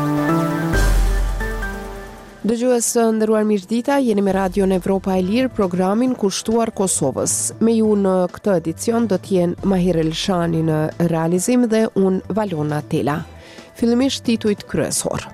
Dëgjues të nderuar mirëdita, jeni me Radion Evropa e Lirë, programin kushtuar Kosovës. Me ju në këtë edicion do t'jenë Mahir Elshani në realizim dhe unë Valona Tela. Fillimisht titujt kryesor.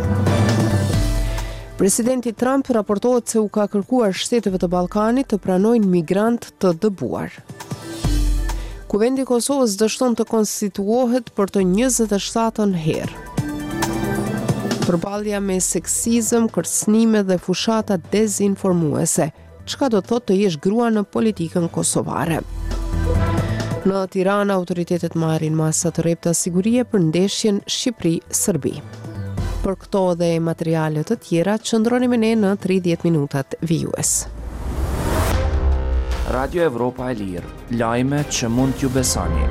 Presidenti Trump raportohet se u ka kërkuar shteteve të Ballkanit të pranojnë migrant të dëbuar. Kuvendi i Kosovës dështon të konstituohet për të 27-ën herë. Përballja me seksizëm, kërcënime dhe fushata dezinformuese. Çka do thotë të jesh grua në politikën kosovare? Në Tiranë, autoritetet marrin masa të rrepta sigurie për ndeshjen Shqipëri-Serbi. Për këto dhe materiale të tjera, qëndroni me ne në 30 minutat vijues. Radio Evropa e Lirë, lajme që mund t'ju besoni.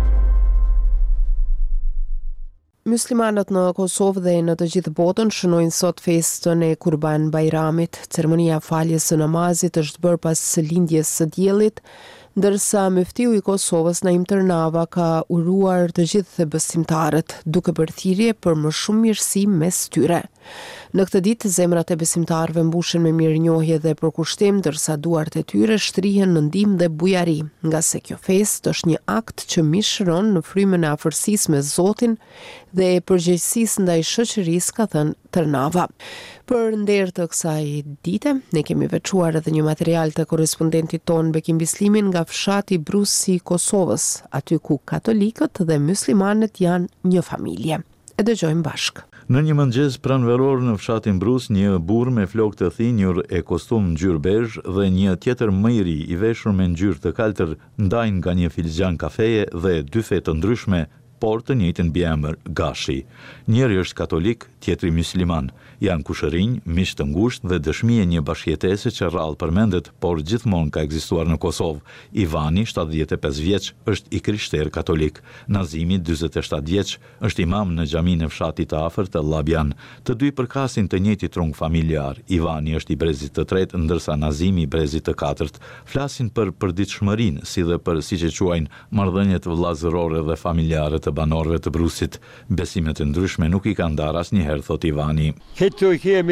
Muslimanët në Kosovë dhe në të gjithë botën shënojnë sot festën e Kurban Bajramit. Ceremonia faljes së namazit është bërë pas lindjes së diellit, ndërsa muftiu i Kosovës Naim Tërnava ka uruar të gjithë besimtarët, duke bërë thirrje për më shumë mirësi mes tyre. Në këtë ditë, zemrat e besimtarëve mbushen me mirënjohje dhe përkushtim, ndërsa duart e tyre shtrihen në ndihmë dhe bujari, nga se kjo festë është një akt që mishëron në frymën e afërsisë me Zotin dhe e përgjegjësisë ndaj shoqërisë, ka thënë Tërnava. Për nder të kësaj dite, ne kemi veçuar edhe një material të korrespondentit ton Bekim Bislimin nga fshati Brusi i Kosovës, aty ku katolikët dhe muslimanët janë një familje. E dëgjojmë bashkë. Në një mëngjes pranveror në fshatin Brus, një burr me flokë të thinjur e kostum ngjyrë bezh dhe një tjetër më i ri i veshur me ngjyrë të kaltër ndajnë nga një filxhan kafeje dhe dy fe të ndryshme, por të njëjtin mbiemër, Gashi. Njëri është katolik, tjetri musliman. Janë kushërinj, miq të ngushtë dhe dëshmi e një bashkëjetese që rrallë përmendet, por gjithmonë ka ekzistuar në Kosovë. Ivani, 75 vjeç, është i krishterë katolik. Nazimi, 47 vjeç, është imam në xhaminë e fshatit të afërt të Llabjan. Të dy përkasin të njëjtit trung familjar. Ivani është i brezit të tretë, ndërsa Nazimi i brezit të katërt. Flasin për përditshmërinë, si dhe për siç e quajnë marrëdhëniet vëllazërore dhe familjare të banorëve të Brusit. Besimet e ndryshme nuk i kanë ndarë asnjëherë, thot Ivani. Këtu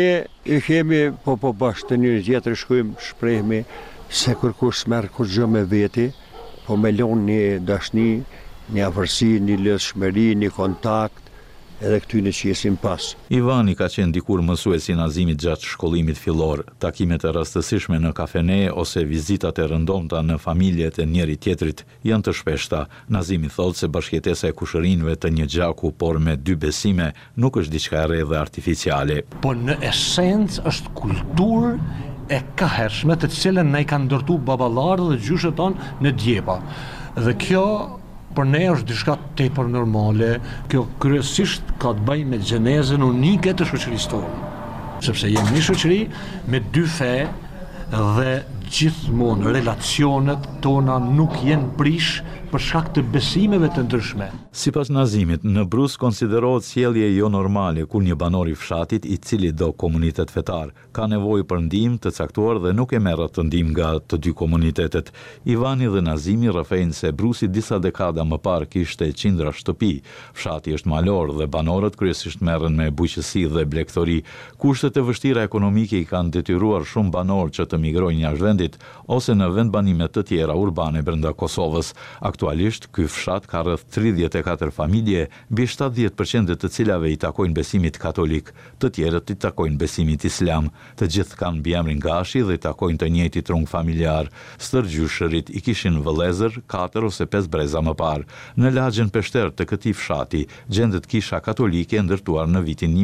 kemi po bashkë të një tjetër shkojmë, shprehemi se kërkush merr kur gjë me veti, po me lon një dashni, një afërsi, një lidhshmëri, një kontakt, edhe këtyne që jesim pas. Ivani ka qenë dikur mësues i Nazimit gjatë shkollimit fillor. Takimet e rastësishme në kafene ose vizitat e rëndomta në familjet e njëri tjetrit janë të shpeshta. Nazimi thotë se bashkëjetesa e kushërinjve të një gjaku, por me dy besime, nuk është diçka e re dhe artificiale. Po në esencë është kulturë e kahershme të cilën ne i kanë ndërtu baballarët dhe gjyshët tonë në djepa. Dhe kjo për ne është diçka tepër normale. Kjo kryesisht ka të bëjë me gjenezën unike të shoqërisë tonë. Sepse jemi një shoqëri me dy fe dhe gjithmonë relacionet tona nuk jenë prish për shkak të besimeve të ndryshme. Sipas Nazimit, në Brus konsiderohet sjellje jo normale kur një banor i fshatit i cili do komunitet fetar ka nevojë për ndihmë të caktuar dhe nuk e merr atë ndihmë nga të dy komunitetet. Ivani dhe Nazimi rrëfejnë se Brusi disa dekada më parë kishte qindra shtëpi. Fshati është malor dhe banorët kryesisht merren me bujqësi dhe blegthori. Kushtet e vështira ekonomike i kanë detyruar shumë banorë që të migrojnë jashtë vendit ose në vendbanime të tjera urbane brenda Kosovës. Aktualisht, ky fshat ka rreth 34 familje, mbi 70% të cilave i takojnë besimit katolik, të tjerët i takojnë besimit islam. Të gjithë kanë mbiemrin Gashi dhe i takojnë të njëjtit trung familjar. Stërgjyshërit i kishin vëllezër 4 ose 5 breza më parë. Në lagjen peshter të këtij fshati gjendet kisha katolike ndërtuar në vitin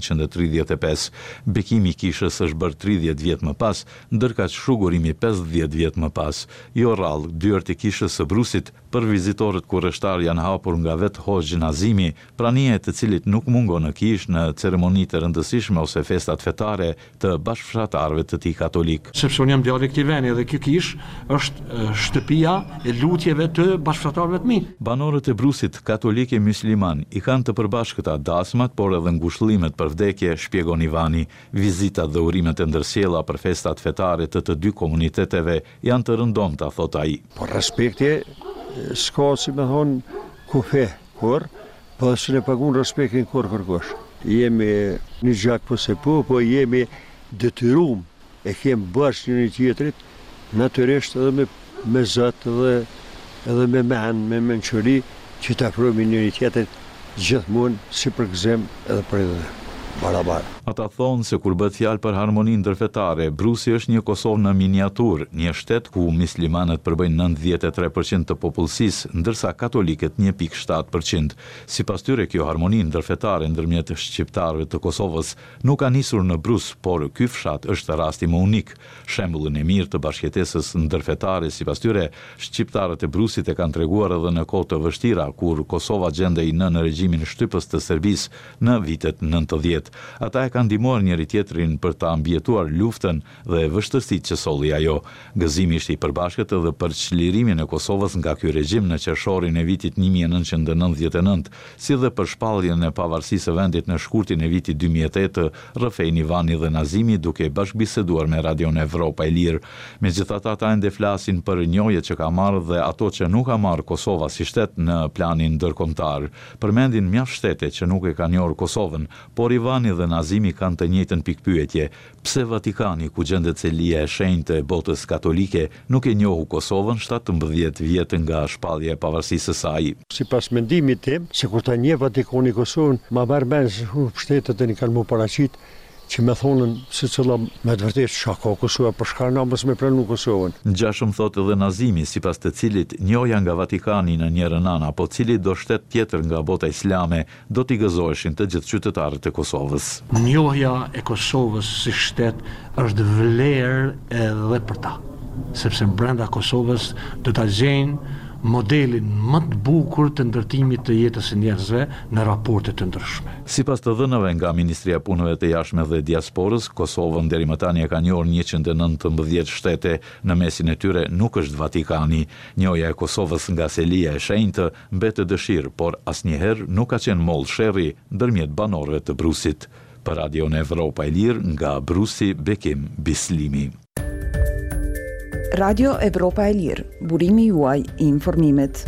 1935. Bekimi i kishës është bërë 30 vjet më pas, ndërkaq shugurimi 50 vjet më pas. Jo rrallë, dyert e kishës së Brusit për vizitorët kurreshtar janë hapur nga vetë Hoxh Nazimi, prania e të cilit nuk mungon në kishë në ceremonitë e rëndësishme ose festat fetare të bashkëfshatarëve të tij katolik. Sepse unë jam djalë i këtij vendi dhe kjo kishë është shtëpia e lutjeve të bashkëfshatarëve të mi. Banorët e Brusit katolik e musliman i kanë të përbashkëta dasmat, por edhe ngushëllimet për vdekje, shpjegon Ivani. Vizitat dhe urimet e ndërsjella për festat fetare të dy komuniteteve janë të rëndomta, thot ai. Por respekti s'ka, si me thonë, kufe, kur, po se ne pagun respektin kur kërkosh. jemi një gjak po jemi detyruar e kemi bashkë njëri tjetrit, natyrisht edhe me zot edhe me mençuri që të afrohemi njëri tjetrit gjithmonë si për gëzim edhe për barabar. Ata thonë se kur bëhet fjalë për harmoninë ndërfetare, Brusi është një Kosovë në miniatur, një shtet ku muslimanët përbëjnë 93% të popullsisë, ndërsa katolikët 1.7%. Sipas tyre, kjo harmoni ndërfetare ndërmjet shqiptarëve të Kosovës nuk ka nisur në Brus, por ky fshat është rasti më unik. Shembullin e mirë të bashkëjetesës ndërfetare, sipas tyre, shqiptarët e Brusit e kanë treguar edhe në kohë të vështira, kur Kosova gjendej në regjimin shtypës të Serbisë në vitet 90. Ata e kanë ndihmuar njëri tjetrin për ta ambjetuar luftën dhe vështërsitë që solli ajo. Gëzimi ishte i përbashkët edhe për çlirimin e Kosovës nga ky regjim në qershorin e vitit 1999, si dhe për shpalljen e pavarësisë së vendit në shkurtin e vitit 2008, rrëfejnë Ivani dhe Nazimi duke bashkëbiseduar me Radion Evropa e Lirë. Megjithatë, ata ende flasin për njojët që ka marrë dhe ato që nuk ka marrë Kosova si shtet në planin ndërkombëtar. Përmendin mjaft shtete që nuk e kanë njohur Kosovën, por Ivani dhe Nazimi kanë të njëjtën pikpyetje. Pse Vatikani, ku gjendet selia e shenjtë e botës katolike, nuk e njohu Kosovën 17 vjet nga shpallja e pavarësisë së saj? Sipas mendimit tim, se kur ta njeh Vatikani Kosovën, ma merr mend se shtetet e kanë më paraqit që me thonën se cëlla me të vërtet çka ka Kosova, për shkak na mos me pranu Kosovën. Ngjashëm thotë edhe Nazimi, sipas të cilit njohja nga Vatikani në njërin anë apo cili do shtet tjetër nga bota islame do t'i gëzoheshin të gjithë qytetarët e Kosovës. Njohja e Kosovës si shtet është vlerë edhe për ta, sepse brenda Kosovës do ta gjejnë modelin më të bukur të ndërtimit të jetës së njerëzve në raporte të ndryshme. Sipas të dhënave nga Ministria e Punëve të Jashtme dhe Diasporës, Kosovën deri më tani e ka njohur 119 shtete, në mesin e tyre nuk është Vatikani. Njohja e Kosovës nga selia e shenjtë mbetet dëshirë, por asnjëherë nuk ka qenë mollë sherrri ndërmjet banorëve të Brusit. Për Radion Evropa e Lirë, nga Brusi, Bekim Bislimi. Radio Evropa e Lirë, burimi juaj i informimit.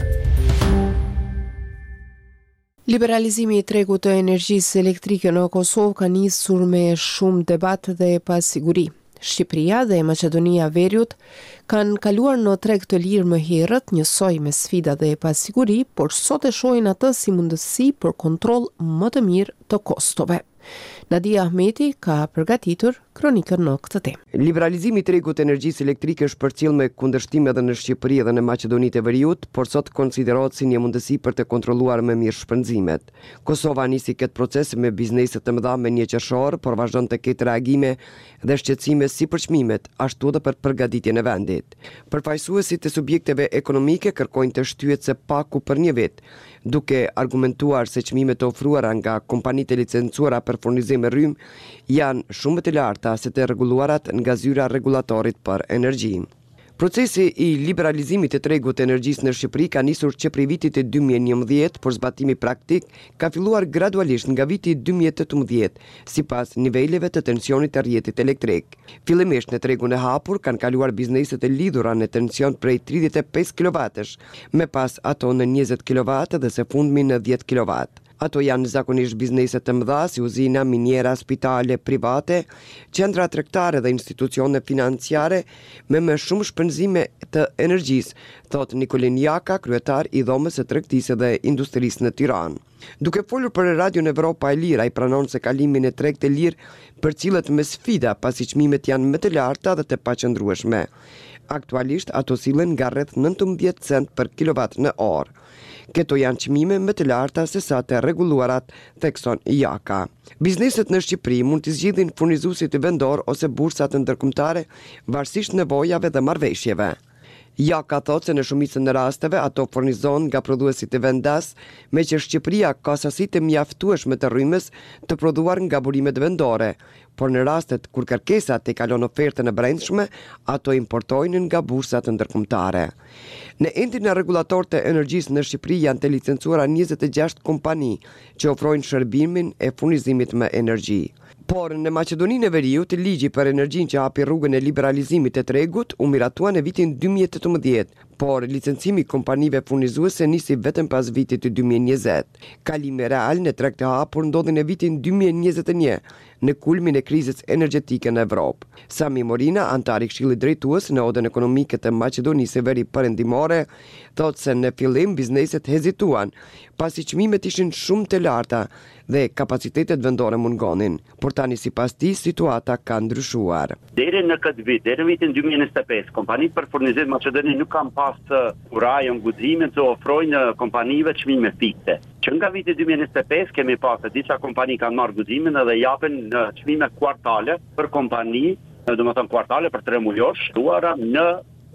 Liberalizimi i tregut të energjisë elektrike në Kosovë ka nisur me shumë debat dhe pasiguri. Shqipëria dhe Maqedonia Veriut kanë kaluar në treg të lirë më herët, njësoj me sfida dhe pasiguri, por sot e shohin atë si mundësi për kontroll më të mirë të kostove. Nadia Ahmeti ka përgatitur kronikën në këtë temë. Liberalizimi i tregut të energjisë elektrike është përcjell me kundërshtim edhe në Shqipëri dhe në Maqedoninë e Veriut, por sot konsiderohet si një mundësi për të kontrolluar më mirë shpenzimet. Kosova nisi këtë proces me bizneset të mëdha me një qershor, por vazhdon të ketë reagime dhe shqetësime si për çmimet, ashtu edhe për përgatitjen e vendit. Përfaqësuesit e subjekteve ekonomike kërkojnë të shtyhet së paku për një vit, duke argumentuar se çmimet e ofruara nga kompanitë licencuara për furnizim me rrym janë shumë të larta se të rregulluarat nga zyra rregullatorit për energji. Procesi i liberalizimit të tregut të energjisë në Shqipëri ka nisur që prej vitit e 2011, por zbatimi praktik ka filluar gradualisht nga viti 2018, sipas niveleve të tensionit të rrjetit elektrik. Fillimisht në tregun e hapur kanë kaluar bizneset e lidhura në tension prej 35 kW, me pas ato në 20 kW dhe së fundmi në 10 kW. Ato janë zakonisht bizneset të mëdha si uzina, miniera, spitale, private, qendra tregtare dhe institucione financiare me më shumë shpenzime të energjisë, thot Nikolin Jaka, kryetar i dhomës së tregtisë dhe industrisë në Tiranë. Duke folur për Radion Evropa e Lirë, ai pranon se kalimi në treg të lirë përcillet me sfida, pasi çmimet janë më të larta dhe të paqëndrueshme. Aktualisht ato sillen nga rreth 19 cent për kilowatt në orë. Këto janë çmime më të larta se sa të rregulluarat, thekson Jaka. Bizneset në Shqipëri mund të zgjidhin furnizuesit vendor ose bursat ndërkombëtare varësisht nevojave dhe marrëveshjeve. Jaka thot se në shumicën e rasteve ato furnizon nga prodhuesit e vendas, me që Shqipëria ka sasi të mjaftueshme të rrymës të prodhuar nga burimet vendore, por në rastet kur kërkesat e kalon ofertën e brendshme, ato importojnë nga bursat ndërkombëtare. Në endin e rregullator të energjisë në Shqipëri janë të licencuara 26 kompani që ofrojnë shërbimin e furnizimit me energji. Por në Maqedoninë e Veriut, ligji për energjinë që hapi rrugën e liberalizimit të tregut u miratua në vitin 2018, por licencimi I kompanive furnizuese nisi vetëm pas vitit të 2020. Kalimi real në treg të hapur ndodhi në vitin 2021, në kulmin e krizës energjetike në Evropë. Sami Morina, antar I Këshillit Drejtues në Odën Ekonomike të Maqedonisë së Veriut Perëndimore, thotë se në fillim bizneset hezituan, pasi çmimet ishin shumë të larta dhe kapacitetet vendore mungonin. Por tani sipas tij situata ka ndryshuar. Deri në këtë vit, deri në vitin 2025, kompanitë për furnizim Maqedoni nuk kanë pas kurajën guximin të ofrojnë kompanive çmime fikse. Që nga viti 2025 kemi pasur disa kompani kanë marrë guximin dhe japin në çmime kuartale për kompani, domethënë kuartale për 3 muaj, shtuara në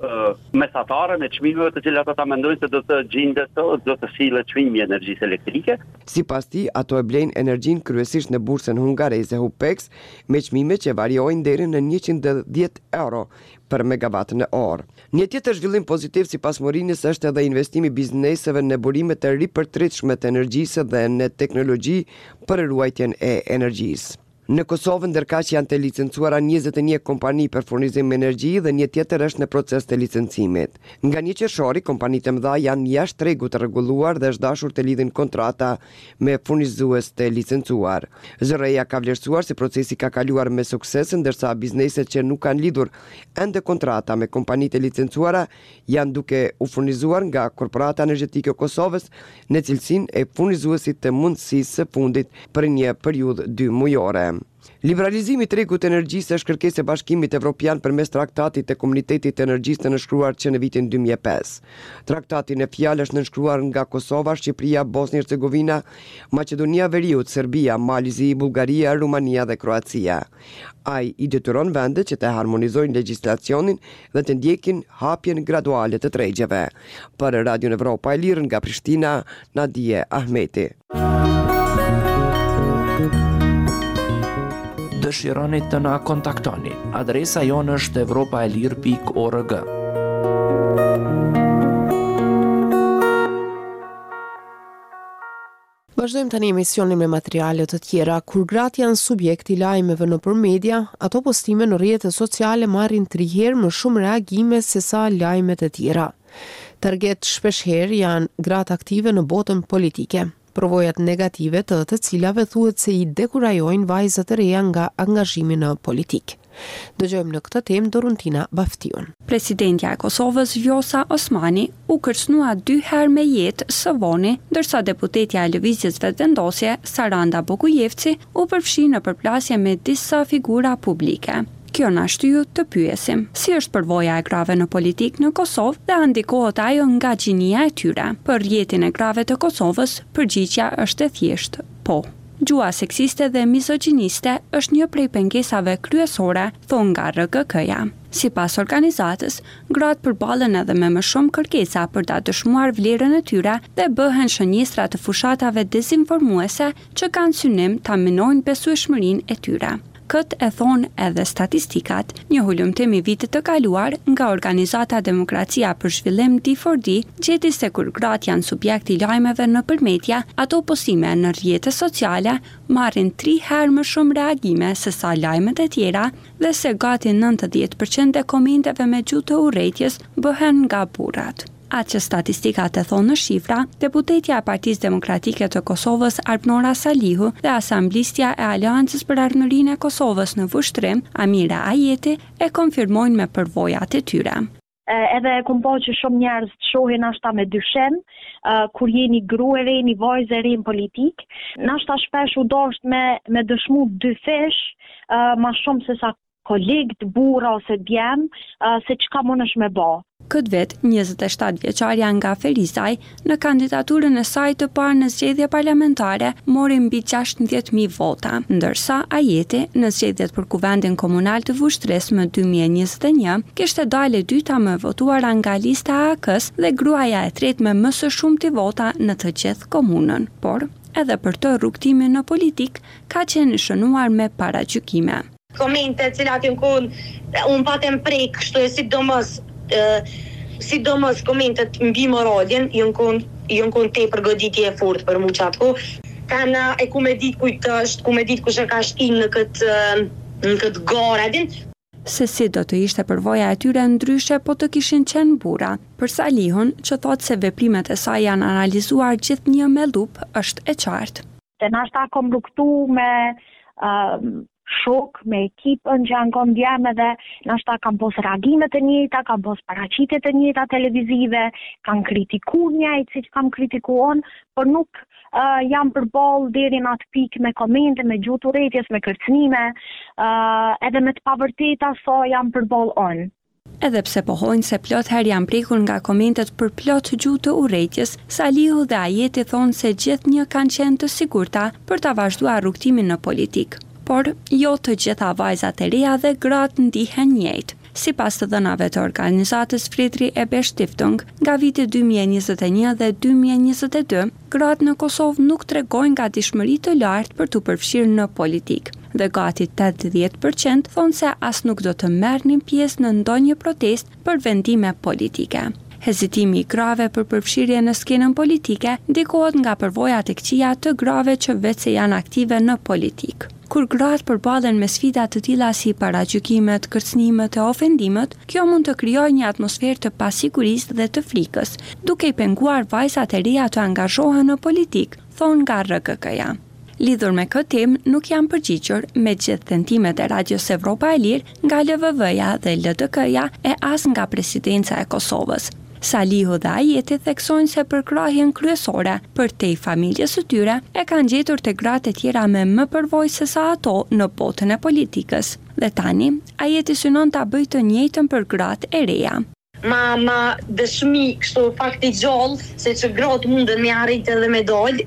mesatarën e çmimeve të cilat ata mendojnë se do të gjendet do të sillet çmimi I energjisë elektrike. Sipas tij, ato e blejnë energjinë kryesisht në bursën hungareze Hupex me çmime që variojnë deri në 110 euro për megawatt në orë. Një tjetër zhvillim pozitiv sipas Morinës është edhe investimi I bizneseve në burime të ripërtritshme të energjisë dhe në teknologji për ruajtjen e energjisë. Në Kosovë ndërkaq janë të licencuara 21 kompani për furnizim me energji dhe një tjetër është në proces të licencimit. Nga 1 qershori, kompanitë e mëdha janë jashtë tregut të rregulluar dhe është dashur të lidhin kontrata me furnizues të licencuar. ZRE-ja ka vlerësuar se procesi ka kaluar me sukses, ndërsa bizneset që nuk kanë lidhur ende kontrata me kompanitë e licencuara janë duke u furnizuar nga Korporata Energjetike e Kosovës në cilësinë e furnizuesit të mundësisë së fundit për një periudhë 2 mujore. Liberalizimi I tregut të energjisë është kërkesë e Bashkimit Evropian përmes traktatit të Komunitetit të Energjisë të nënshkruar që në vitin 2005. Traktati në fjalë është nënshkruar nga Kosova, Shqipëria, Bosnjë-Hercegovina, Maqedonia e Veriut, Serbia, Malizi, Bullgaria, Rumania dhe Kroacia. Ai I detyron vendet që të harmonizojnë legjislacionin dhe të ndjekin hapjen graduale të tregjeve. Për Radio Evropa e Lirë nga Prishtina, Nadije Ahmeti. Dëshironi të na kontaktoni. Adresa jonë është evropaelir.org. Vazhdojmë tani emisionin me materiale të tjera. Kur gratë janë subjekt I lajmeve nëpër media, ato postime në rrjetet sociale marrin 3 herë më shumë reagime se sa lajmet e tjera. Target shpeshherë janë gratë aktive në botën politike. Provojat negative të cilave thuhet se I dekurajojnë vajzat e reja nga angazhimi në politikë. Dëgjojmë në këtë temë Doruntina Baftion. Presidentja e Kosovës Vjosa Osmani u kërcënua 2 herë me jetë së voni, ndërsa deputetja e Lëvizjes Vetëvendosje Saranda Bogujevci u përfshi në përplasje me disa figura publike. Kjo na shtyu të pyesim, si është përvoja e grave në politik në Kosovë dhe ndikohet ajo nga gjinia e tyre. Për rrjetin e grave të Kosovës, përgjigjja është e thjeshtë, po. Gjua seksiste dhe mizogjiniste është një prej pengesave kryesore, thon nga RKK-ja. Sipas organizatës, gratë përballen edhe me më shumë kërkesa për ta dëshmuar vlerën e tyre dhe bëhen shënjestra të fushatave dezinformuese që kanë synim ta minojnë besueshmërinë e tyre. Këtë e thonë edhe statistikat. Një hulumtim I vitit të kaluar nga organizata Demokracia për Zhvillim D4D gjeti se kur gratë janë subjekt I lajmeve nëpër media, ato postime në rrjete sociale marrin 3 herë më shumë reagime se sa lajmet e tjera dhe se gati 90% e komenteve me gjuhë të urrëties bëhen nga burrat. Atë që statistikat e thonë në shifra, deputetja e Partisë Demokratike të Kosovës Arpnora Salihu dhe asamblistja e Aleancës për Ardhmërinë e Kosovës në vushtrim, Amira Ajeti, e konfirmojnë me përvojat e tyre. Edhe kum po që shumë njerëz të shohin ashta me dyshim, kur jeni grua e re, një vajzë e re në politik, nashta shpesh u dosht me dëshmu dy fish, ma shumë se sa kolegët, burra ose djem, se çka mundesh me bë. Këtë vit, 27 vjeçarja nga Ferizaj, në kandidaturën e saj të parë në zgjedhje parlamentare, mori mbi 16.000 vota, ndërsa Ajeti, në zgjedhjet për kuvendin komunal të Vushtrisë më 2021, kishte dalë e dyta më votuara nga lista e AK-s dhe gruaja e tretë me më së shumti vota në të gjithë komunën. Por, edhe për të rrugtimin në politik, ka qenë shënuar me paragjykime. Komente cilat unë patem prej, kështu e sidomos komentet mbi moralin, jën kon te përgoditje e fort për mu qatë kanë e ku me dit kujt është, ku me dit kush e ka shtin në këtë gara, se si do të ishte përvoja e tyre ndryshe po të kishin qenë burra. Për Salihun, që thot se veprimet e saj janë analizuar gjithnjë me lup, është e qartë. Se nashta kom luktu me shok, me ekipën që janë konë djemë dhe nashta kam pos reagimet e njëta, kam pos paraqitet e njëta televizive, kam kritiku njëjtë si që kam kritikuon, por nuk jam përball deri në atë pikë me komente, me gjutë urrëties, me kërcënime, edhe me të pavërteta so jam përball on. Edhe pse pohojnë se plot herë janë prekur nga komentet për plot gjuhë të urrëties, Salihu dhe Ajeti thonë se gjithnjë kanë qenë të sigurta për ta vazhduar rrugtimin në politikë. Por jo të gjitha vajzat e reja dhe gratë ndihen njëjtë. Sipas të dhënave të organizatës Fredri Ebbe Stiftung, nga viti 2021 dhe 2022, gratë në Kosovë nuk tregojnë gatishmëri të lartë për të përfshirë në politikë. Dhe gati 80% thonë se as nuk do të merrnin pjesë në ndonjë protestë për vendime politike. Hezitimi i grave për përfshirje në skenën politike ndikohet nga përvojat e këqija të grave që vetë se janë aktive në politikë. Kur gratë përballen me sfida të tilla si paragjykimet, kërcënimet e ofendimet, kjo mund të krijojë një atmosferë të pasigurisë dhe të frikës, duke i penguar vajzat e reja të angazhohen në politikë, thonë nga RKK-ja. Lidhur me këtë temë, nuk janë përgjigjur me gjithë tentimet e Radios Evropa e Lirë nga LVV-ja dhe LDK-ja e as nga Presidenca e Kosovës. Salihu dhe Ajeti theksojnë se përkrahjen kryesore për te familjes së tyre e kanë gjetur te gratë e tjera me më përvojë se sa ato në botën e politikës. Dhe tani, Ajeti synon ta bëjë të njëjtën për gratë e reja. Ma dëshmi kështu fakti gjallë se që gratë mundën me arrit edhe me dalë,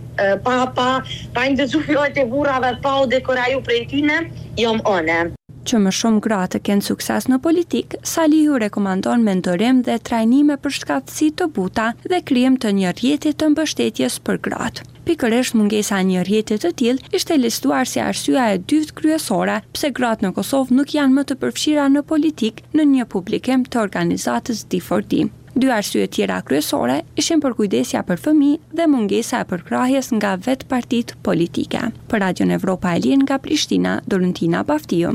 pa ndëgju fjallët e burrave, pa u dekoraju prej tyne, jam one. Që më shumë gratë kenë sukses në politikë, Salihu rekomandon mentorim dhe trajnime për shkatësi të buta dhe krijem të një rjeti të mbështetjes për gratë. Pikërisht mungesa e një rjeti të tillë ishte listuar si arsyeja e dytë kryesore pse gratë në Kosovë nuk janë më të përfshira në politikë në një publikim të organizatës D4D. Dy arsye tjera kryesore ishin përkujdesja për fëmijë dhe mungesa e përkrahjes nga vetë partitë politike. Për Radion Evropa e Lirë nga Prishtina, Dorentina Baftiu.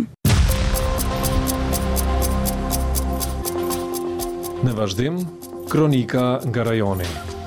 Në vazhdim, kronika nga rajoni.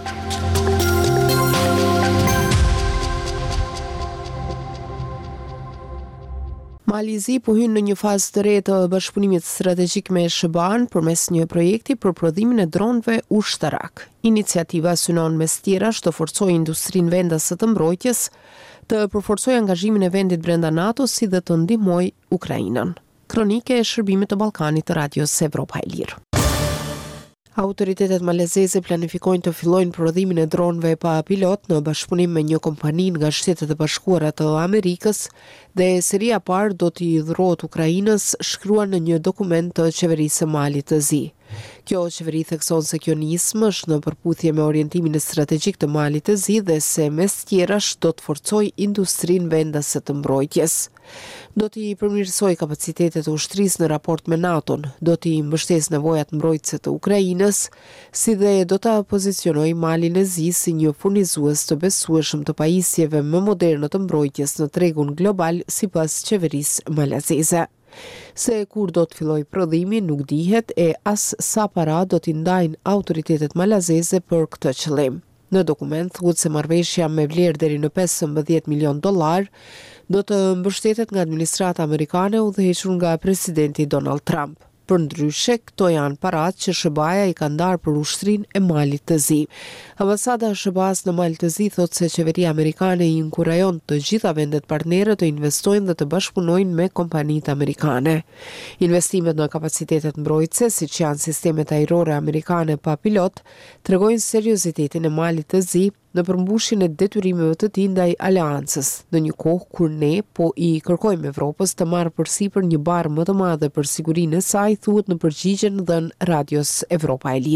Malizi po hyn në një fazë të re të bashkëpunimit strategjik me SBA-n përmes një projekti për prodhimin e dronëve ushtarak. Iniciativa synon mes tjerash të forcojë industrinë vendase të mbrojtjes, të përforcojë angazhimin e vendit brenda NATO si dhe të ndihmojë Ukrainën. Kronike e shërbimit të Ballkanit të Radios Evropa e Lirë. Autoritetet malezeze planifikojnë të fillojnë prodhimin e dronëve pa pilot në bashkëpunim me një kompani nga Shtetet e Bashkuara të Amerikës dhe seria parë do t'i dhurohet Ukrainës, shkruar në një dokument të qeverisë së Malit të Zi. Kjo qeveri thekson se kjo nismë është në përputhje me orientimin strategjik të Malit të Zi dhe se mes tjerash do të forcojë industrinë vendase të mbrojtjes. Do t'i përmirësoj kapacitetet e ushtrisë në raport me NATO-n, do t'i mbështes nevojat mbrojtëse të Ukrainës, si dhe do ta pozicionoj Malin e Zi si një furnizues të besueshëm të pajisjeve më moderne të mbrojtjes në tregun global sipas qeverisë malezeze. Se kur do të filloj prodhimi nuk dihet e as sa para do t'i ndajnë autoritetet malezeze për këtë qëllim. Në dokument thuhet se marrëveshja me vlerë deri në $15 milion do të mbështetet nga administrata amerikane udhëhequr nga presidenti Donald Trump. Përndryshe, këto janë paratë që SBA-ja i ka ndarë për ushtrinë e Malit të Zi. Ambasada e SBA-s në Mal të Zi thotë se qeveria amerikane i inkurajon të gjitha vendet partnere të investojnë dhe të bashkëpunojnë me kompanitë amerikane. Investimet në kapacitetet mbrojtëse, siç janë sistemet ajrore amerikane pa pilot, tregojnë seriozitetin e Malit të Zi në përmbushjen e detyrimeve të tij ndaj aleancës, në një kohë kur ne po i kërkojmë Evropës të marrë përsipër një barë më të madhe për sigurinë e saj, thuhet në përgjigjen dhënë Radios Evropa e Lirë.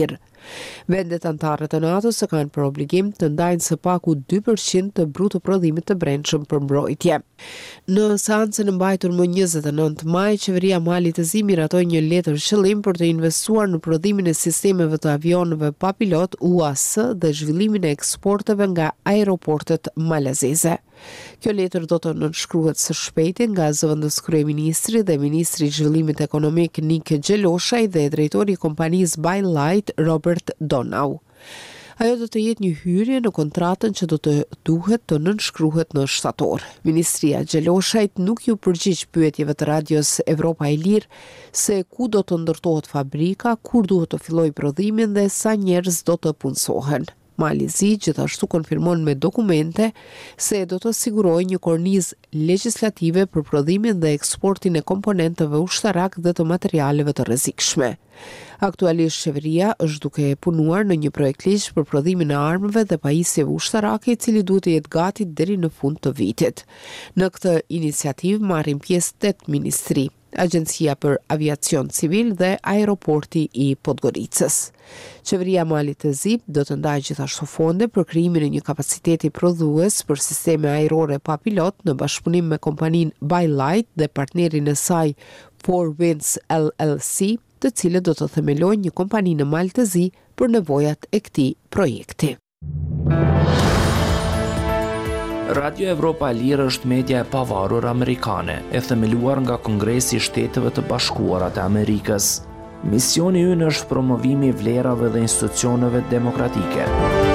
Vendet anëtare të NATO-s kanë për obligim të ndajnë së paku 2% të bruto prodhimit të brendshëm për mbrojtje. Në seancën e mbajtur më 29 maj, qeveria Malit të Zi miratoi një letër qëllim për të investuar në prodhimin e sistemeve të avionëve pa pilot UAS dhe zhvillimin e eksporteve nga aeroportet malazeze. Kjo letër do të nënshkruhet së shpejti nga zëvendës kryeministri dhe ministri i zhvillimit ekonomik Nik Gjeloshaj dhe drejtori i kompanisë By Light Robert Donau. Ajo do të jetë një hyrje në kontratën që do të duhet të nënshkruhet në shtator. Ministria Gjeloshajt nuk ju përgjigj pyetjeve të radios Evropa e Lirë se ku do të ndërtohet fabrika, kur duhet të fillojë prodhimin dhe sa njerëz do të punësohen. Mali Zi gjithashtu konfirmon me dokumente se do të sigurojë një kornizë legjislative për prodhimin dhe eksportin e komponenteve ushtarak dhe të materialeve të rrezikshme. Aktualisht qeveria është duke punuar në një projekt ligj për prodhimin e armëve dhe pajisjeve ushtarake, i cili duhet të jetë gati deri në fund të vitit. Në këtë iniciativë marrin pjesë 8 ministri: Agjencia për Aviacion Civil dhe Aeroporti i Podgoricës. Qeveria Malit të Zi do të ndajë gjithashtu fonde për krijimin e një kapaciteti prodhues për sisteme ajrore pa pilot në bashkëpunim me kompaninë By Light dhe partnerin e saj Four Winds LLC, të cilët do të themelojnë një kompani në Malë të Zi për nevojat e këtij projekti. Radio Evropa e Lirë është media e pavarur amerikane, e themeluar nga Kongresi i Shteteve të Bashkuara të Amerikës. Misioni ynë është promovimi i vlerave dhe institucioneve demokratike.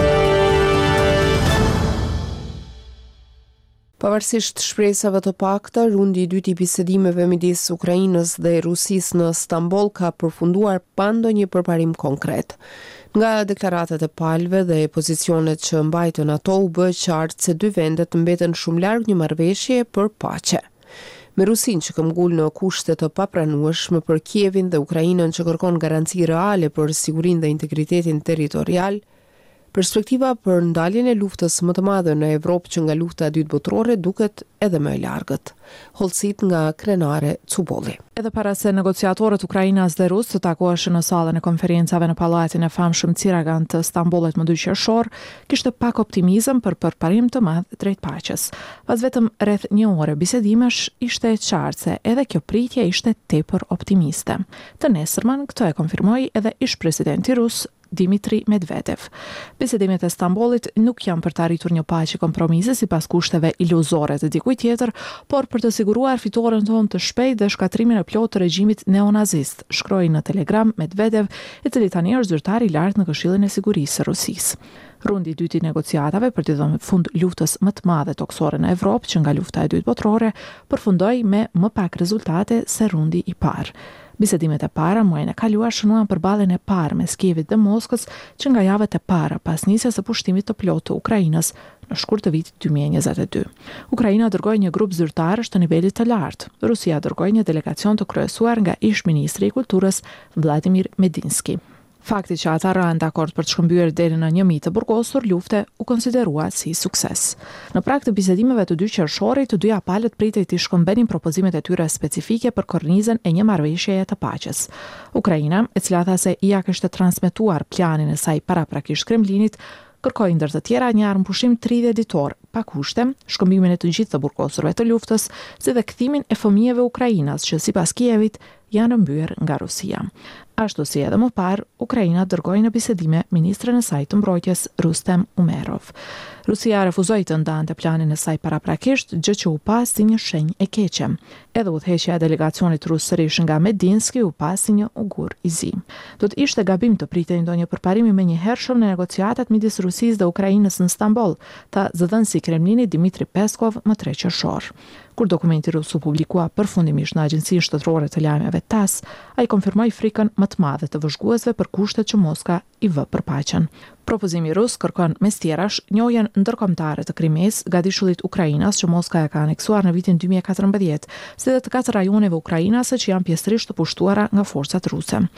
Pavarësisht shpresave të pakta, rundi i dytë i bisedimeve midis Ukrainës dhe Rusisë në Stamboll ka përfunduar pa ndonjë përparim konkret. Nga deklaratat e palëve dhe pozicionet që mbajtën ato, u bë qartë se dy vendet mbeten shumë larg një marrëveshje për paqe. Me Rusinë që këmbgul në kushte të papranueshme për Kievin dhe Ukrainën që kërkon garanci reale për sigurinë dhe integritetin territorial, perspektiva për ndaljen e luftës më të madhe në Evropë që nga lufta e dytë botërore duket edhe më e largët. Hollësit nga Krenare Cubolli. Edhe para se negociatorët Ukrainas dhe Rusë të takoheshin në sallën e konferencave në Pallatin e famshëm Ciragan të Stambollit më 2 qershor, kishte pak optimizëm për përparim të madh drejt paqes. Pas vetëm rreth 1 ore bisedimesh, ishte e qartë se edhe kjo pritje ishte tepër optimiste. Të nesërmen këtë e konfirmoi edhe ish-presidenti rus Dmitri Medvedev. Bisedimet e Stambollit nuk janë për të arritur një paqe kompromise sipas kushteve iluzore të dikujt tjetër, por për të siguruar fitoren tonë të shpejtë dhe shkatrimin e plotë të regjimit neonazist, shkroi në Telegram Medvedev, i cili tani është zyrtar i lartë në Këshillin e Sigurisë së Rusisë. Rundi i dytë i negociatave për të dhënë fund luftës më të madhe toksore në Evropë që nga lufta e dytë botërore përfundoi me më pak rezultate se rundi i parë. Bisedimet e para muajin e kaluar shënuan përballjen e parë mes Kievit dhe Moskës që nga javët e para pas nisjes së pushtimit të plotë të Ukrainës në shkurt të vitit 2022. Ukraina dërgoi një grup zyrtarësh të nivelit të lartë. Rusia dërgoi një delegacion të kryesuar nga ish-ministri i kulturës Vladimir Medinski. Fakti që ata rënë dakord për të shkëmbyer deri në një mijë të burgosur lufte u konsiderua si sukses. Në prag të bisedimeve të 2 qershorit, të dyja palët pritej të shkëmbenin propozimet e tyre specifike për kornizën e një marrëveshjeje të paqes. Ukraina, e cila tha se ia kishte transmetuar planin e saj paraprakisht Kremlinit, kërkoi ndër të tjera një armëpushim 30 ditor, pa kushte, shkëmbimin e të gjithë të burgosurve të luftës, si dhe kthimin e fëmijëve ukrainas që sipas Kievit janë rëmbyer nga Rusia. Ashtu si edhe më parë, Ukraina dërgoi në bisedime ministren e saj të mbrojtjes Rustem Umerov. Rusia refuzoi të ndante planin e saj paraprakisht, gjë që u pa si një shenjë e keqe. Edhe udhëheqja e delegacionit rus sërish nga Medinski u pa si një ugur i zi. Do të ishte gabim të pritej ndonjë përparimi menjëhershëm në negociatat midis Rusisë dhe Ukrainës në Stamboll, tha zëdhënësi Kremlinit Dmitri Peskov më 3 qershor. Kur dokumenti rus u publikua përfundimisht në Agjencinë Shtetërore të Lajmeve TASS, ai konfirmoi frikën më të madhe të vëzhguesve për kushtet që Moska i vë për paqen. Propozimi rus kërkon mes tjerash njojën ndërkombëtare të Krimes, gadishullit Ukrainas që Moska e ka aneksuar në vitin 2014, si dhe të 4 rajoneve ukrainase që janë pjesërisht të pushtuara nga forcat ruse.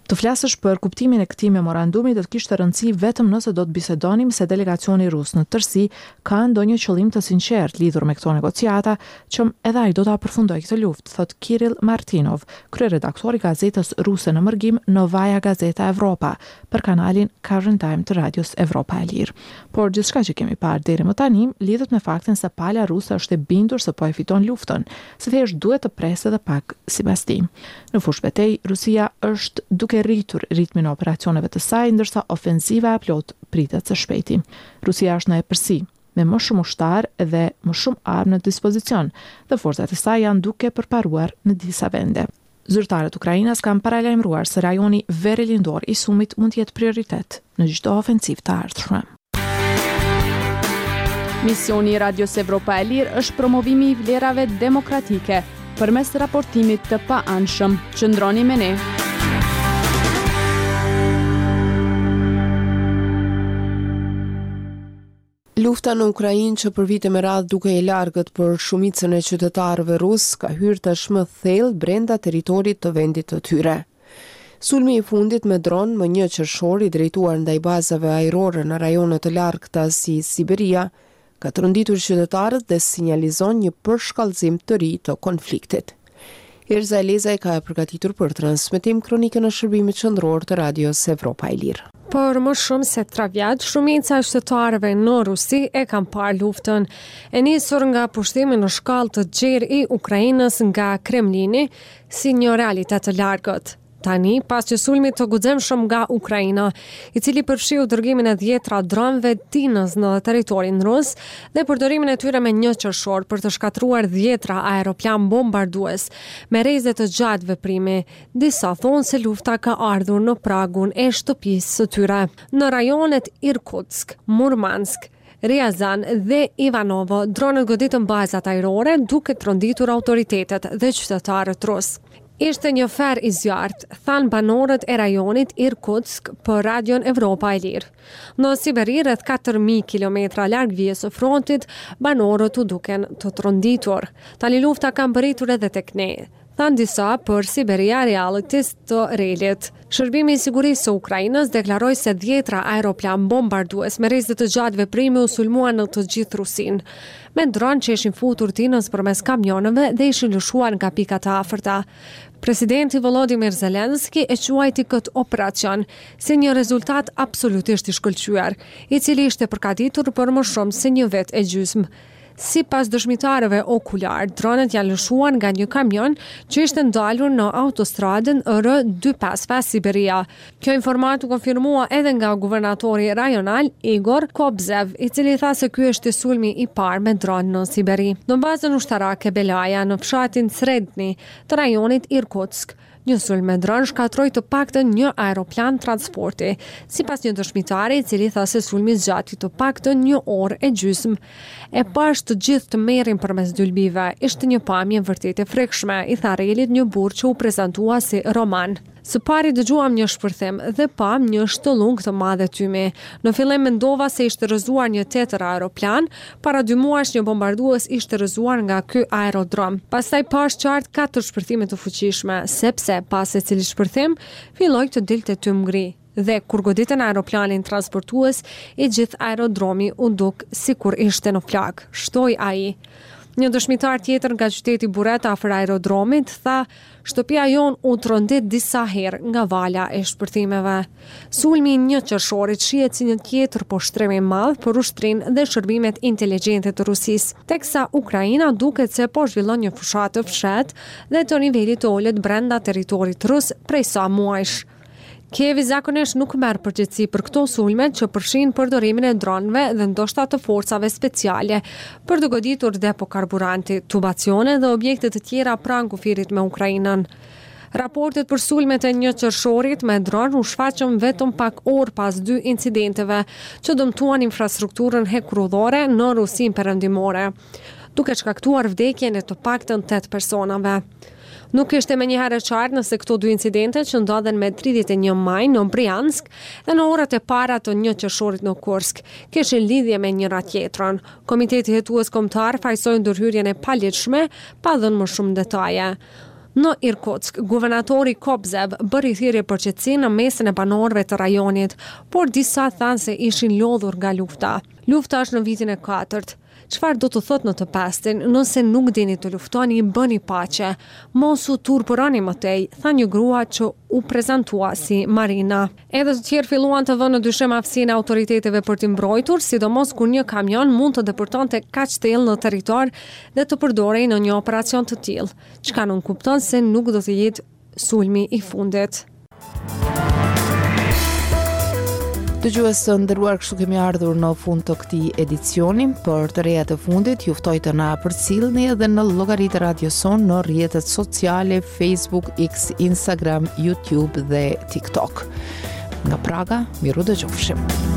Të flasësh për kuptimin e këtij memorandumi do të kishte rëndësi vetëm nëse do të bisedonim se delegacioni rus në tërësi ka ndonjë qëllim të sinqert lidhur me këto negociata, që edhe ai do ta përfundojë këtë luftë, thot Kirill Martinov, kryeredaktor i gazetës ruse në mërgim Novaja Gazeta Evropa, për kanalin Current Time të radios Evropa e Lirë. Por gjithçka që kemi parë deri më tani lidhet me faktin se pala ruse është e bindur se po e fiton luftën, se thjesht duhet të presë edhe pak sipas tij. Në fushë betejë, Rusia është duke rritur ritmin e operacioneve të saj, ndërsa ofensiva e plot pritet së shpejti. Rusia është në epërsi, me më shumë ushtar dhe më shumë armë në dispozicion, dhe forcat e saj janë duke përparuar në disa vende. Zyrtarët Ukrainas kanë paralajmëruar se rajoni veri lindor i Sumit mund të jetë prioritet në çdo ofensivë të ardhshme. Misioni i Radios Evropa e Lirë është promovimi i vlerave demokratike përmes raportimit të paanshëm. Qëndroni me ne. Lufta në Ukrainë që për vite me radhë duke i largët për shumicën e qytetarëve rus ka hyrë tashmë thellë brenda territorit të vendit të tyre. Sulmi i fundit me dron më 1 qershor i drejtuar ndaj bazave ajrore në rajone të largëta si Siberia ka tronditur qytetarët dhe sinjalizon një përshkallëzim të ri të konfliktit. Erza Elezaj ka përgatitur për transmetim kronikën e shërbimit qendror të radios Evropa e Lirë. Por më shumë se 3 vjet, shumica e qytetarëve në Rusi e kanë parë luftën, e nisur nga pushtimi në shkallë të gjerë i Ukrainës nga Kremlini si një realitet të largët. Tani, pas që sulmi të guximshëm nga Ukraina, i cili përfshiu dërgimin e 10 dronëve tinës në territorin rus dhe përdorimin e tyre me 1 qershor për të shkatruar 10 aeroplan bombardues me rreze të gjatë veprimi, disa thonë se lufta ka ardhur në pragun e shtëpisë së tyre. Në rajonet Irkutsk, Murmansk, Ryazan dhe Ivanovo, dronët goditën bazat ajrore duke tronditur autoritetet dhe qytetarët rus. Ishte një fer i zjarrt, thanë banorët e rajonit Irkutsk për radion Evropa e Lirë. Në Siberi, rreth 4.000 kilometra larg vijës së frontit, banorët u duken të tronditur. Tani lufta ka mbërritur edhe tek ne, thanë disa për Siberia Realities të Relit. Shërbimi i sigurisë së Ukrainës deklaroi se 10 aeroplan bombardues me rreze të gjatë veprimi u sulmuan në të gjithë Rusinë, me dronë që ishin futur tinës përmes kamionëve dhe ishin lëshuar nga pikat e afërta. Presidenti Volodymyr Zelensky e quajti këtë operacion si një rezultat absolutisht i shkëlqyer, i cili ishte përgatitur për më shumë se 1 vit e gjysmë. Si pas dëshmitarëve okular, dronet janë lëshuar nga një kamion që ishte ndalur në autostradën R255 Siberia. Kjo informatë u konfirmua edhe nga guvernatori rajonal Igor Kobzev, i cili tha se ky është sulmi i parë me dron në Siberi. Në bazën ushtarake Belaja në fshatin Sredni të rajonit Irkutsk, një sulm me dron shkatroi të paktën 1 aeroplan transporti, sipas një dëshmitari i cili tha se sulmi zgjati të paktën 1 orë e gjysmë. E pash të gjithë të merrin përmes dylbive, ishte një pamje vërtet e frikshme, i tha Relit një burr që u prezantua si Roman. Së pari dëgjuam një shpërthim dhe pam një shtollunk të madhe tymi. Në fillim mendova se ishte rrëzuar një tjetër aeroplan, para 2 muajsh një bombardues ishte rrëzuar nga ky aerodrom. Pastaj pash qartë 4 shpërthime të fuqishme, sepse pas secili shpërthim filloi të dilte tymgri. Dhe kur goditën aeroplanin transportues, i gjithë aerodromi u duk sikur ishte në flak, shtoi ai. Një dëshmitar tjetër nga qyteti Bureta afër aerodromit tha, shtëpia jon u trondit disa herë nga vala e shpërthimeve. Sulmi i 1 qershorit shihet si një tjetër poshtrim i madh për ushtrinë dhe shërbimet inteligjente të Rusisë, teksa Ukraina duket se po zhvillon një fushatë të fshehtë dhe të nivelit të ulët brenda territorit rus prej sa muajsh. Kievi zakonisht nuk merr përgjegjësi për këto sulme që përfshin përdorimin e dronëve dhe ndoshta të forcave speciale për të goditur depo karburanti, tubacione dhe objekte të tjera pranë kufirit me Ukrainën. Raportet për sulmet e 1 qershorit me dron u shfaqën vetëm pak orë pas 2 incidenteve që dëmtuan infrastrukturën hekurudhore në Rusinë perëndimore, duke shkaktuar vdekjen e të paktën 8 personave. Nuk ishte menjëherë qartë nëse këto 2 incidente që ndodhen me 31 maj në Bryansk dhe në orët e para të 1 qershorit në Kursk kishin lidhje me njëra tjetrën. Komiteti hetues kombëtar fajsoi ndërhyrjen e paligjshme pa dhënë më shumë detaje. Në Irkutsk, guvernatori Kobzev bëri thirrje përqetësi në mesin e banorëve të rajonit, por disa thanë se ishin lodhur nga lufta. Lufta është në vitin e 4. Çfarë do të thotë në të pastin, nëse nuk dini të luftoni, bëni paqe. Mos u turpëroni më tej, tha një grua që u prezantua si Marina. Edhe të tjerë filluan të vënë në dyshim aftësinë e autoriteteve për t'i mbrojtur, sidomos kur një kamion mund të deportonte kaq thellë në territor dhe të përdorej në një operacion të tillë. Çka nuk kupton se nuk do të jetë sulmi i fundit. Dëgjues të nderuar, kështu kemi ardhur në fund të këtij edicioni. Për të reja të fundit, ju ftoj të na përcjellni edhe në llogaritë Radio Son në rrjetet sociale Facebook, X, Instagram, YouTube dhe TikTok. Nga Praga, miru dëgjofshim.